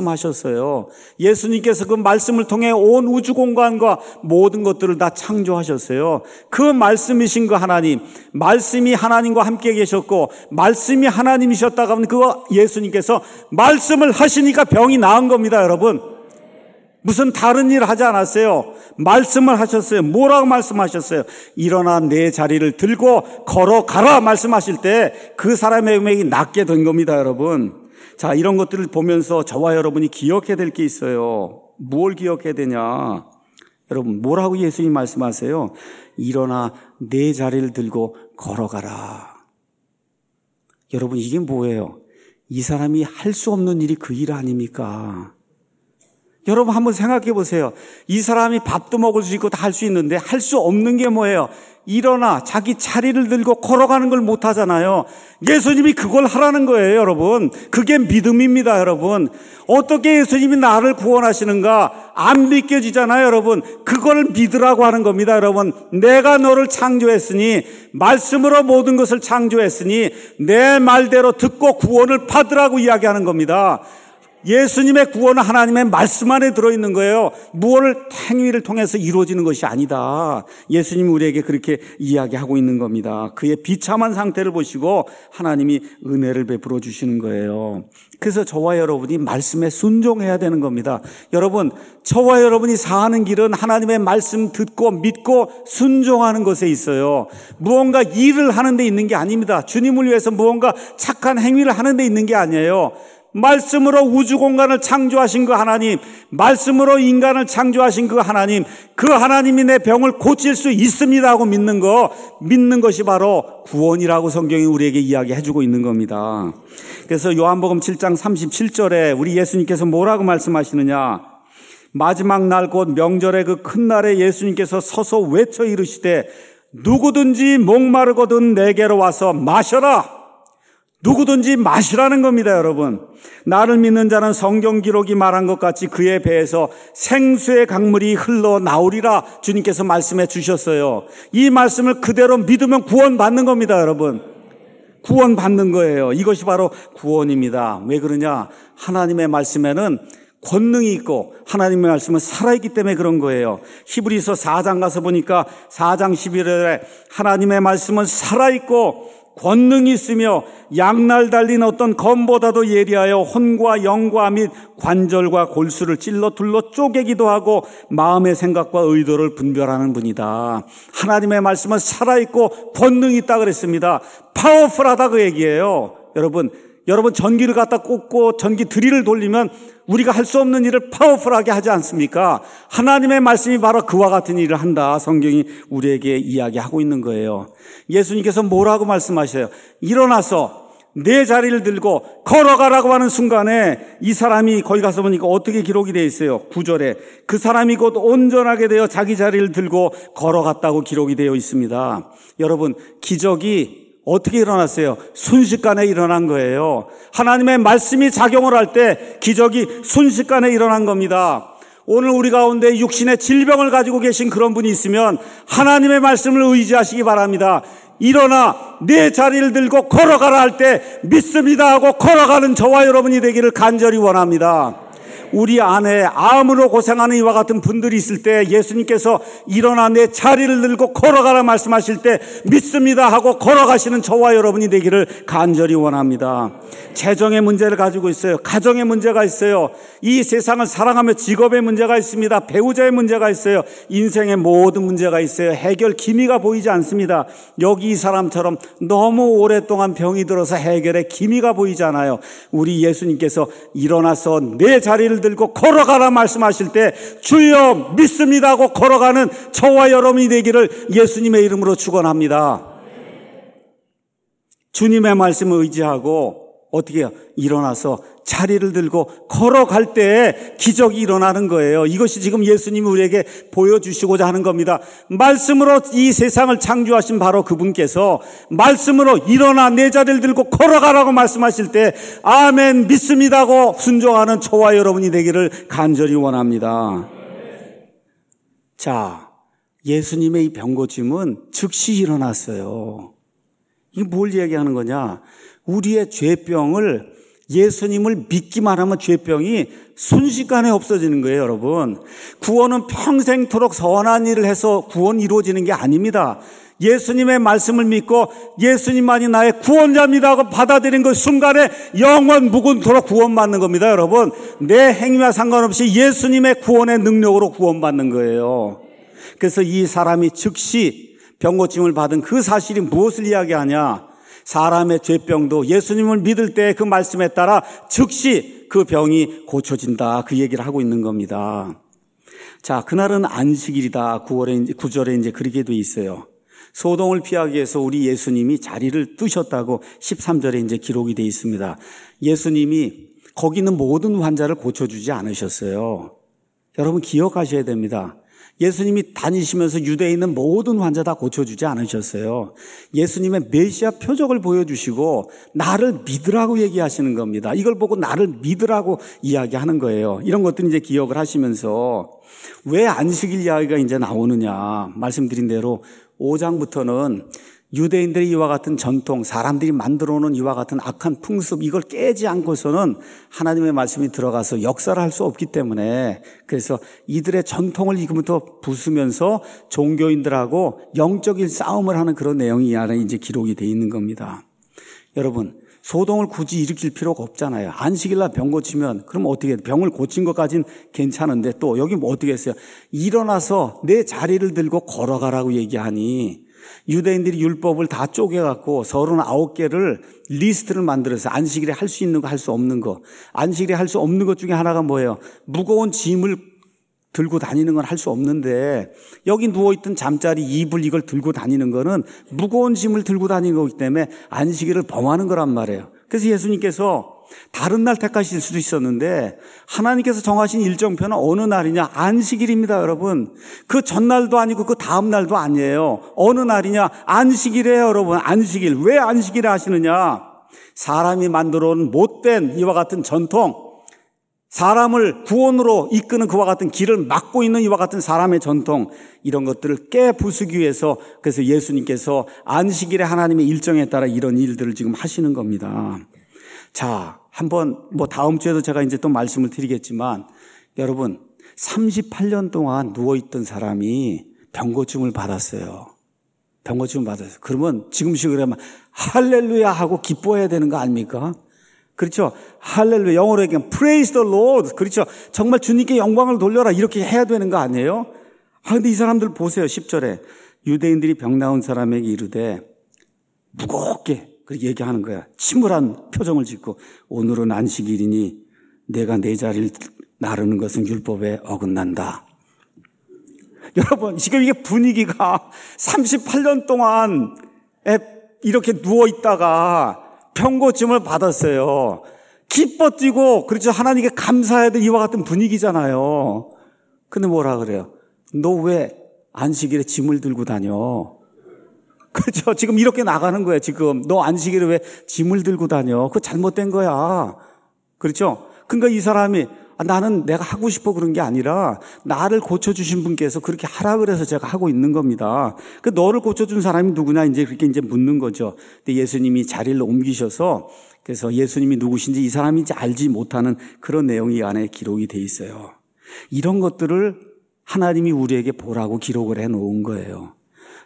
예수님께서 그 말씀을 통해 온 우주 공간과 모든 것들을 다 창조하셨어요. 그 말씀이신 그 하나님, 말씀이 하나님과 함께 계셨고 말씀이 하나님이셨다고 하면 그거 예수님께서 말씀을 하시니까 병이 나은 겁니다, 여러분. 무슨 다른 일을 하지 않았어요. 말씀을 하셨어요. 뭐라고 말씀하셨어요? 일어나 내 자리를 들고 걸어가라 말씀하실 때 그 사람의 병이 낫게 된 겁니다, 여러분. 자, 이런 것들을 보면서 저와 여러분이 기억해야 될 게 있어요. 뭘 기억해야 되냐? 여러분, 뭐라고 예수님이 말씀하세요? 일어나 내 자리를 들고 걸어가라. 여러분, 이게 뭐예요? 이 사람이 할 수 없는 일이 그 일 아닙니까? 여러분 한번 생각해 보세요. 이 사람이 밥도 먹을 수 있고 다 할 수 있는데 할 수 없는 게 뭐예요? 일어나 자기 자리를 들고 걸어가는 걸 못 하잖아요. 예수님이 그걸 하라는 거예요, 여러분. 그게 믿음입니다, 여러분. 어떻게 예수님이 나를 구원하시는가 안 믿겨지잖아요, 여러분. 그걸 믿으라고 하는 겁니다, 여러분. 내가 너를 창조했으니, 말씀으로 모든 것을 창조했으니 내 말대로 듣고 구원을 받으라고 이야기하는 겁니다. 예수님의 구원은 하나님의 말씀 안에 들어있는 거예요. 무엇을 행위를 통해서 이루어지는 것이 아니다. 예수님이 우리에게 그렇게 이야기하고 있는 겁니다. 그의 비참한 상태를 보시고 하나님이 은혜를 베풀어 주시는 거예요. 그래서 저와 여러분이 말씀에 순종해야 되는 겁니다. 여러분, 저와 여러분이 사는 길은 하나님의 말씀 듣고 믿고 순종하는 것에 있어요. 무언가 일을 하는 데 있는 게 아닙니다. 주님을 위해서 무언가 착한 행위를 하는 데 있는 게 아니에요. 말씀으로 우주 공간을 창조하신 그 하나님, 말씀으로 인간을 창조하신 그 하나님, 그 하나님이 내 병을 고칠 수 있습니다 하고 믿는 것이 바로 구원이라고 성경이 우리에게 이야기해주고 있는 겁니다. 그래서 요한복음 7장 37절에 우리 예수님께서 뭐라고 말씀하시느냐? 마지막 날 곧 명절의 그 큰 날에 예수님께서 서서 외쳐 이르시되 누구든지 목마르거든 내게로 와서 마셔라. 누구든지 마시라는 겁니다, 여러분. 나를 믿는 자는 성경 기록이 말한 것 같이 그의 배에서 생수의 강물이 흘러나오리라 주님께서 말씀해 주셨어요. 이 말씀을 그대로 믿으면 구원받는 겁니다, 여러분. 구원받는 거예요. 이것이 바로 구원입니다. 왜 그러냐? 하나님의 말씀에는 권능이 있고 하나님의 말씀은 살아있기 때문에 그런 거예요. 히브리서 4장 가서 보니까 4장 11절에 하나님의 말씀은 살아있고 권능이 있으며 양날 달린 어떤 검보다도 예리하여 혼과 영과 및 관절과 골수를 찔러 둘러 쪼개기도 하고 마음의 생각과 의도를 분별하는 분이다. 하나님의 말씀은 살아있고 권능이 있다 그랬습니다. 파워풀하다 그 얘기예요. 여러분 전기를 갖다 꽂고 전기 드릴을 돌리면 우리가 할 수 없는 일을 파워풀하게 하지 않습니까? 하나님의 말씀이 바로 그와 같은 일을 한다. 성경이 우리에게 이야기하고 있는 거예요. 예수님께서 뭐라고 말씀하셔요? 일어나서 내 자리를 들고 걸어가라고 하는 순간에 이 사람이 거기 가서 보니까 어떻게 기록이 되어 있어요? 9절에 그 사람이 곧 온전하게 되어 자기 자리를 들고 걸어갔다고 기록이 되어 있습니다. 여러분, 기적이 어떻게 일어났어요? 순식간에 일어난 거예요. 하나님의 말씀이 작용을 할 때 기적이 순식간에 일어난 겁니다. 오늘 우리 가운데 육신의 질병을 가지고 계신 그런 분이 있으면 하나님의 말씀을 의지하시기 바랍니다. 일어나 내 자리를 들고 걸어가라 할 때 믿습니다 하고 걸어가는 저와 여러분이 되기를 간절히 원합니다. 우리 안에 암으로 고생하는 이와 같은 분들이 있을 때 예수님께서 일어나 내 자리를 들고 걸어가라 말씀하실 때 믿습니다 하고 걸어가시는 저와 여러분이 되기를 간절히 원합니다. 재정의 문제를 가지고 있어요. 가정의 문제가 있어요. 이 세상을 사랑하며 직업의 문제가 있습니다. 배우자의 문제가 있어요. 인생의 모든 문제가 있어요. 해결 기미가 보이지 않습니다. 여기 이 사람처럼 너무 오랫동안 병이 들어서 해결의 기미가 보이지 않아요. 우리 예수님께서 일어나서 내 자리를 들고 걸어가라 말씀하실 때 주여 믿습니다 하고 걸어가는 저와 여러분이 되기를 예수님의 이름으로 축원합니다. 주님의 말씀을 의지하고 어떻게 해요? 일어나서 자리를 들고 걸어갈 때 기적이 일어나는 거예요. 이것이 지금 예수님이 우리에게 보여주시고자 하는 겁니다. 말씀으로 이 세상을 창조하신 바로 그분께서 말씀으로 일어나 내 자리를 들고 걸어가라고 말씀하실 때 아멘 믿습니다 하고 순종하는 저와 여러분이 되기를 간절히 원합니다. 자, 예수님의 이 병고침은 즉시 일어났어요. 이게 뭘 얘기하는 거냐? 우리의 죄병을 예수님을 믿기만 하면 죄병이 순식간에 없어지는 거예요, 여러분. 구원은 평생토록 선한 일을 해서 구원이 이루어지는 게 아닙니다. 예수님의 말씀을 믿고 예수님만이 나의 구원자입니다 하고 받아들인 그 순간에 영원 무궁토록 구원받는 겁니다, 여러분. 내 행위와 상관없이 예수님의 구원의 능력으로 구원받는 거예요. 그래서 이 사람이 즉시 병고침을 받은 그 사실이 무엇을 이야기하냐? 사람의 죄병도 예수님을 믿을 때 그 말씀에 따라 즉시 그 병이 고쳐진다. 그 얘기를 하고 있는 겁니다. 자, 그날은 안식일이다. 9절에 이제 그렇게 돼 있어요. 소동을 피하기 위해서 우리 예수님이 자리를 뜨셨다고 13절에 이제 기록이 돼 있습니다. 예수님이 거기 있는 모든 환자를 고쳐주지 않으셨어요. 여러분 기억하셔야 됩니다. 예수님이 다니시면서 유대에 있는 모든 환자 다 고쳐주지 않으셨어요. 예수님의 메시아 표적을 보여주시고 나를 믿으라고 얘기하시는 겁니다. 이걸 보고 나를 믿으라고 이야기하는 거예요. 이런 것들 이제 기억을 하시면서 왜 안식일 이야기가 이제 나오느냐 말씀드린 대로 5장부터는 유대인들의 이와 같은 전통, 사람들이 만들어 놓은 이와 같은 악한 풍습 이걸 깨지 않고서는 하나님의 말씀이 들어가서 역사를 할 수 없기 때문에 그래서 이들의 전통을 지금부터 부수면서 종교인들하고 영적인 싸움을 하는 그런 내용이 이 안에 이제 기록이 되어 있는 겁니다. 여러분 소동을 굳이 일으킬 필요가 없잖아요. 안식일날 병 고치면 그럼 어떻게 해요? 병을 고친 것까지는 괜찮은데 또 여기 뭐 어떻게 했어요? 일어나서 내 자리를 들고 걸어가라고 얘기하니 유대인들이 율법을 다 쪼개갖고 39개를 리스트를 만들어서 안식일에 할 수 있는 거 할 수 없는 거 안식일에 할 수 없는 것 중에 하나가 뭐예요? 무거운 짐을 들고 다니는 건 할 수 없는데 여기 누워있던 잠자리 이불 이걸 들고 다니는 거는 무거운 짐을 들고 다니는 거기 때문에 안식일을 범하는 거란 말이에요. 그래서 예수님께서 다른 날 택하실 수도 있었는데 하나님께서 정하신 일정표는 어느 날이냐? 안식일입니다, 여러분. 그 전날도 아니고 그 다음 날도 아니에요. 어느 날이냐? 안식일이에요, 여러분. 안식일. 왜 안식일을 하시느냐? 사람이 만들어 온 못된 이와 같은 전통, 사람을 구원으로 이끄는 그와 같은 길을 막고 있는 이와 같은 사람의 전통 이런 것들을 깨부수기 위해서 그래서 예수님께서 안식일에 하나님의 일정에 따라 이런 일들을 지금 하시는 겁니다. 자, 한번 다음 주에도 제가 이제 또 말씀을 드리겠지만 여러분 38년 동안 누워있던 사람이 병고침을 받았어요. 병고침을 받았어요. 그러면 지금식으로 하면 할렐루야 하고 기뻐해야 되는 거 아닙니까? 그렇죠. 할렐루야. 영어로 얘기하면 praise the Lord. 그렇죠. 정말 주님께 영광을 돌려라. 이렇게 해야 되는 거 아니에요? 근데 이 사람들 보세요. 10절에 유대인들이 병 나은 사람에게 이르되 무겁게 그렇게 얘기하는 거야. 침울한 표정을 짓고 오늘은 안식일이니 내가 내 자리를 나르는 것은 율법에 어긋난다. 여러분, 지금 이게 분위기가 38년 동안 이렇게 누워있다가 병고침을 받았어요. 기뻐 뛰고, 그렇죠. 하나님께 감사해야 될 이와 같은 분위기잖아요. 근데 뭐라 그래요? 너 왜 안식일에 짐을 들고 다녀? 그렇죠. 지금 이렇게 나가는 거예요, 지금. 너 안식일에 왜 짐을 들고 다녀? 그거 잘못된 거야. 그렇죠. 그러니까 이 사람이 나는 내가 하고 싶어 그런 게 아니라 나를 고쳐주신 분께서 그렇게 하라 그래서 제가 하고 있는 겁니다. 그 너를 고쳐준 사람이 누구냐 이제 그렇게 이제 묻는 거죠. 근데 예수님이 자리를 옮기셔서 그래서 예수님이 누구신지 이 사람인지 알지 못하는 그런 내용이 이 안에 기록이 돼 있어요. 이런 것들을 하나님이 우리에게 보라고 기록을 해 놓은 거예요.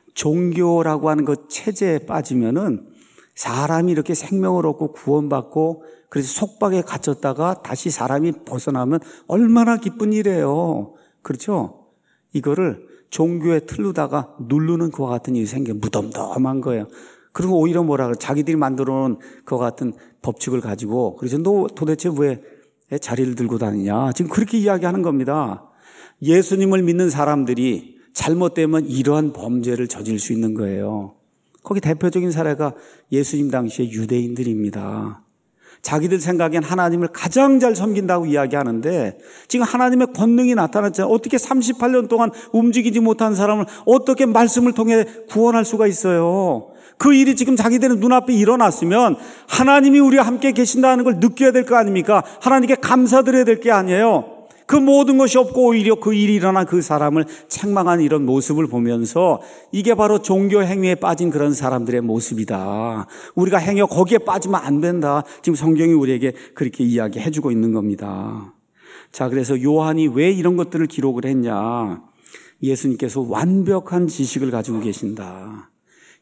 종교라고 하는 그 체제에 빠지면은 사람이 이렇게 생명을 얻고 구원받고 그래서 속박에 갇혔다가 다시 사람이 벗어나면 얼마나 기쁜 일이에요. 그렇죠? 이거를 종교의 틀로다가 누르는 그와 같은 일이 생겨 무덤덤한 거예요. 그리고 오히려 뭐라 그래? 자기들이 만들어 놓은 그와 같은 법칙을 가지고 그래서 너 도대체 왜 자리를 들고 다니냐? 지금 그렇게 이야기하는 겁니다. 예수님을 믿는 사람들이 잘못되면 이러한 범죄를 저질 수 있는 거예요. 거기 대표적인 사례가 예수님 당시의 유대인들입니다. 자기들 생각엔 하나님을 가장 잘 섬긴다고 이야기하는데 지금 하나님의 권능이 나타났잖아요. 어떻게 38년 동안 움직이지 못한 사람을 어떻게 말씀을 통해 구원할 수가 있어요. 그 일이 지금 자기들의 눈앞에 일어났으면 하나님이 우리와 함께 계신다는 걸 느껴야 될 거 아닙니까? 하나님께 감사드려야 될 게 아니에요. 그 모든 것이 없고 오히려 그 일이 일어난 그 사람을 책망하는 이런 모습을 보면서 이게 바로 종교 행위에 빠진 그런 사람들의 모습이다. 우리가 행여 거기에 빠지면 안 된다. 지금 성경이 우리에게 그렇게 이야기해 주고 있는 겁니다. 자, 그래서 요한이 왜 이런 것들을 기록을 했냐? 예수님께서 완벽한 지식을 가지고 계신다.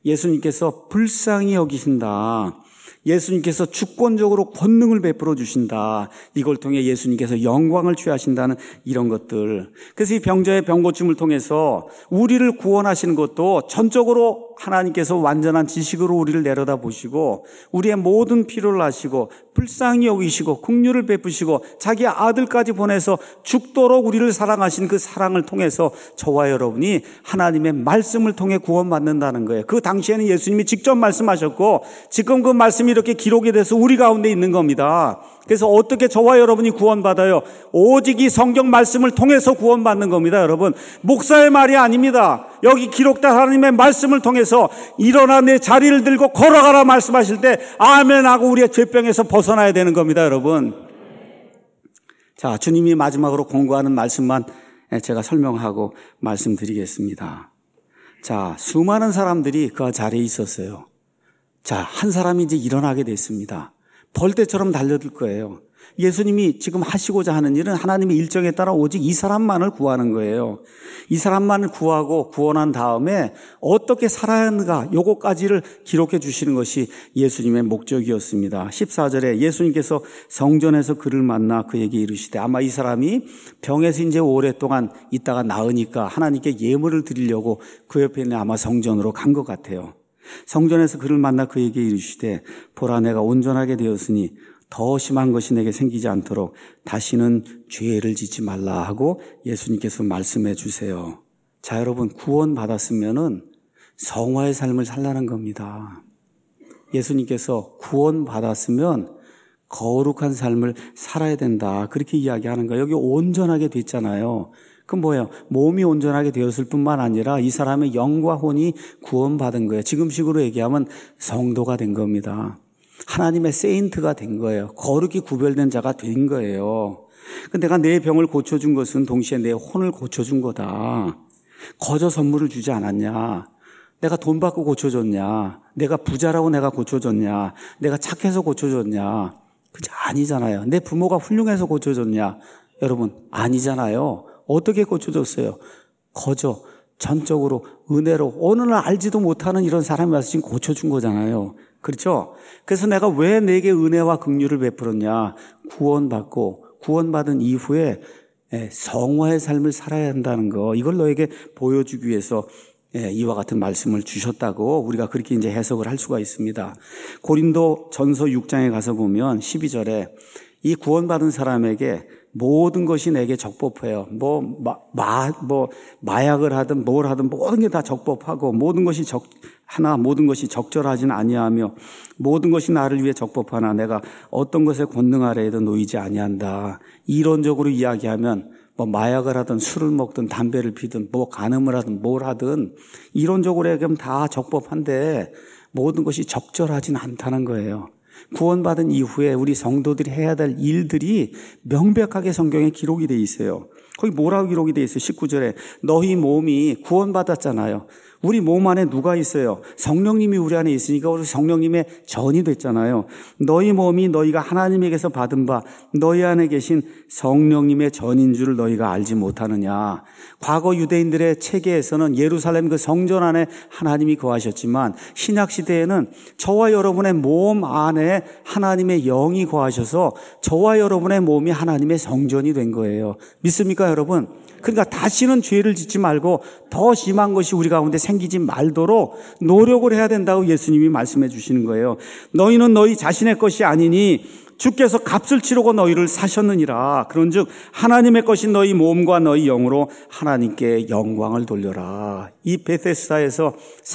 예수님께서 불쌍히 여기신다. 예수님께서 주권적으로 권능을 베풀어 주신다. 이걸 통해 예수님께서 영광을 취하신다는 이런 것들. 그래서 이 병자의 병고침을 통해서 우리를 구원하시는 것도 전적으로 하나님께서 완전한 지식으로 우리를 내려다보시고 우리의 모든 필요를 아시고 불쌍히 여기시고 긍휼을 베푸시고 자기 아들까지 보내서 죽도록 우리를 사랑하신 그 사랑을 통해서 저와 여러분이 하나님의 말씀을 통해 구원받는다는 거예요. 그 당시에는 예수님이 직접 말씀하셨고 지금 그 말씀이 이렇게 기록이 돼서 우리 가운데 있는 겁니다. 그래서 어떻게 저와 여러분이 구원받아요? 오직 이 성경 말씀을 통해서 구원받는 겁니다, 여러분. 목사의 말이 아닙니다. 여기 기록된 하나님의 말씀을 통해서 일어나 내 자리를 들고 걸어가라 말씀하실 때 아멘하고 우리의 죄병에서 벗어나야 되는 겁니다, 여러분. 자, 주님이 마지막으로 공고하는 말씀만 제가 설명하고 말씀드리겠습니다. 자, 수많은 사람들이 그 자리에 있었어요. 자, 한 사람이 이제 일어나게 됐습니다. 벌떼처럼 달려들 거예요. 예수님이 지금 하시고자 하는 일은 하나님의 일정에 따라 오직 이 사람만을 구하는 거예요. 이 사람만을 구하고 구원한 다음에 어떻게 살아야 하는가 요거까지를 기록해 주시는 것이 예수님의 목적이었습니다. 14절에 예수님께서 성전에서 그를 만나 그에게 이르시되 아마 이 사람이 병에서 이제 오랫동안 있다가 나으니까 하나님께 예물을 드리려고 그 옆에 있는 아마 성전으로 간 것 같아요. 성전에서 그를 만나 그에게 이르시되 보라 내가 온전하게 되었으니 더 심한 것이 내게 생기지 않도록 다시는 죄를 짓지 말라 하고 예수님께서 말씀해 주세요. 자, 여러분 구원받았으면은 성화의 삶을 살라는 겁니다. 예수님께서 구원받았으면 거룩한 삶을 살아야 된다. 그렇게 이야기하는 거예요. 여기 온전하게 됐잖아요. 그럼 뭐예요? 몸이 온전하게 되었을 뿐만 아니라 이 사람의 영과 혼이 구원받은 거예요. 지금식으로 얘기하면 성도가 된 겁니다. 하나님의 세인트가 된 거예요. 거룩히 구별된 자가 된 거예요. 내가 내 병을 고쳐준 것은 동시에 내 혼을 고쳐준 거다. 거저 선물을 주지 않았냐? 내가 돈 받고 고쳐줬냐? 내가 부자라고 내가 고쳐줬냐? 내가 착해서 고쳐줬냐? 그게 아니잖아요. 내 부모가 훌륭해서 고쳐줬냐? 여러분, 아니잖아요. 어떻게 고쳐줬어요? 거저 전적으로 은혜로 어느 날 알지도 못하는 이런 사람이 와서 지금 고쳐준 거잖아요. 그렇죠? 그래서 내가 왜 내게 은혜와 긍휼을 베풀었냐? 구원받은 이후에 성화의 삶을 살아야 한다는 거, 이걸 너에게 보여주기 위해서 이와 같은 말씀을 주셨다고 우리가 그렇게 이제 해석을 할 수가 있습니다. 고린도 전서 6장에 가서 보면 12절에 이 구원받은 사람에게 모든 것이 내게 적법해요. 마약을 하든 뭘 하든 모든 게 다 적법하고 모든 것이 적절하지는 아니하며 모든 것이 나를 위해 적법하나 내가 어떤 것에 권능 아래에도 놓이지 아니한다. 이론적으로 이야기하면 마약을 하든 술을 먹든 담배를 피든 간음을 하든 뭘 하든 이론적으로 얘기하면 다 적법한데 모든 것이 적절하진 않다는 거예요. 구원받은 이후에 우리 성도들이 해야 될 일들이 명백하게 성경에 기록이 돼 있어요. 거기 뭐라고 기록이 돼 있어요? 19절에 너희 몸이 구원받았잖아요. 우리 몸 안에 누가 있어요? 성령님이 우리 안에 있으니까 우리 성령님의 전이 됐잖아요. 너희 몸이 너희가 하나님에게서 받은 바 너희 안에 계신 성령님의 전인 줄 너희가 알지 못하느냐. 과거 유대인들의 체계에서는 예루살렘 그 성전 안에 하나님이 거하셨지만 신약시대에는 저와 여러분의 몸 안에 하나님의 영이 거하셔서 저와 여러분의 몸이 하나님의 성전이 된 거예요. 믿습니까 여러분? 그러니까 다시는 죄를 짓지 말고 더 심한 것이 우리 가운데 생기지 말도록 노력을 해야 된다고 예수님이 말씀해 주시는 거예요. 너희는 너희 자신의 것이 아니니 주께서 값을 치르고 너희를 사셨느니라. 그런즉 하나님의 것인 너희 몸과 너희 영으로 하나님께 영광을 돌려라. 이 베데스다에서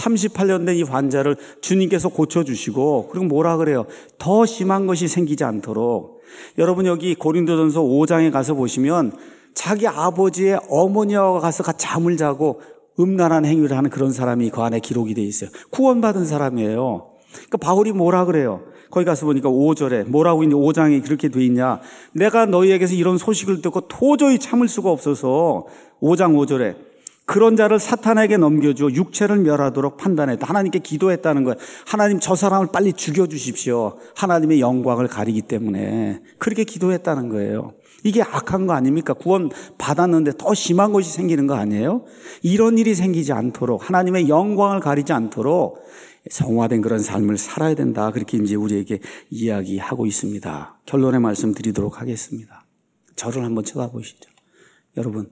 38년 된 이 환자를 주님께서 고쳐주시고 그리고 뭐라 그래요? 더 심한 것이 생기지 않도록. 여러분 여기 고린도전서 5장에 가서 보시면 자기 아버지의 어머니와 가서 잠을 자고 음란한 행위를 하는 그런 사람이 그 안에 기록이 돼 있어요. 구원받은 사람이에요. 그러니까 바울이 뭐라 그래요? 거기 가서 보니까 5절에 뭐라고 있냐, 5장에 그렇게 돼 있냐. 내가 너희에게서 이런 소식을 듣고 도저히 참을 수가 없어서 5장 5절에 그런 자를 사탄에게 넘겨주어 육체를 멸하도록 판단했다. 하나님께 기도했다는 거예요. 하나님 저 사람을 빨리 죽여주십시오. 하나님의 영광을 가리기 때문에 그렇게 기도했다는 거예요. 이게 악한 거 아닙니까? 구원 받았는데 더 심한 것이 생기는 거 아니에요? 이런 일이 생기지 않도록 하나님의 영광을 가리지 않도록 성화된 그런 삶을 살아야 된다. 그렇게 이제 우리에게 이야기하고 있습니다. 결론의 말씀 드리도록 하겠습니다. 저를 한번 쳐다보시죠. 여러분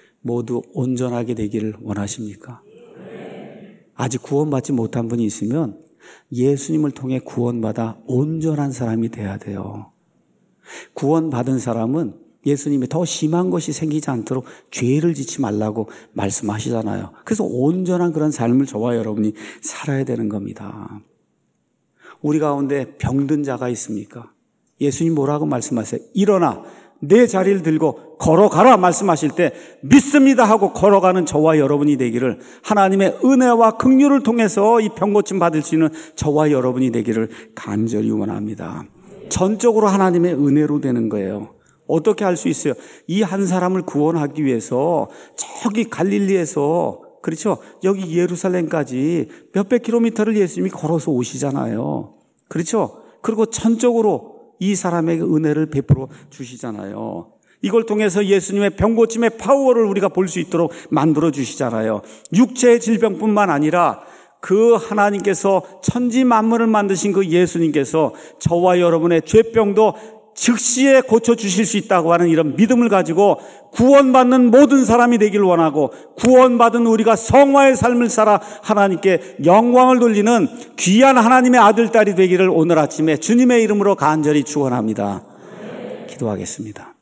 모두 온전하게 되기를 원하십니까? 아직 구원받지 못한 분이 있으면 예수님을 통해 구원받아 온전한 사람이 돼야 돼요. 구원받은 사람은 예수님이 더 심한 것이 생기지 않도록 죄를 짓지 말라고 말씀하시잖아요. 그래서 온전한 그런 삶을 저와 여러분이 살아야 되는 겁니다. 우리 가운데 병든 자가 있습니까? 예수님 뭐라고 말씀하세요? 일어나 내 자리를 들고 걸어가라 말씀하실 때 믿습니다 하고 걸어가는 저와 여러분이 되기를, 하나님의 은혜와 긍휼을 통해서 이 병고침 받을 수 있는 저와 여러분이 되기를 간절히 원합니다. 전적으로 하나님의 은혜로 되는 거예요. 어떻게 할 수 있어요? 이 한 사람을 구원하기 위해서 저기 갈릴리에서, 그렇죠? 여기 예루살렘까지 몇백 킬로미터를 예수님이 걸어서 오시잖아요. 그렇죠? 그리고 전적으로 이 사람에게 은혜를 베풀어 주시잖아요. 이걸 통해서 예수님의 병고침의 파워를 우리가 볼 수 있도록 만들어 주시잖아요. 육체의 질병뿐만 아니라 그 하나님께서 천지 만물을 만드신 그 예수님께서 저와 여러분의 죄병도 즉시에 고쳐주실 수 있다고 하는 이런 믿음을 가지고 구원받는 모든 사람이 되길 원하고, 구원받은 우리가 성화의 삶을 살아 하나님께 영광을 돌리는 귀한 하나님의 아들, 딸이 되기를 오늘 아침에 주님의 이름으로 간절히 축원합니다. 기도하겠습니다.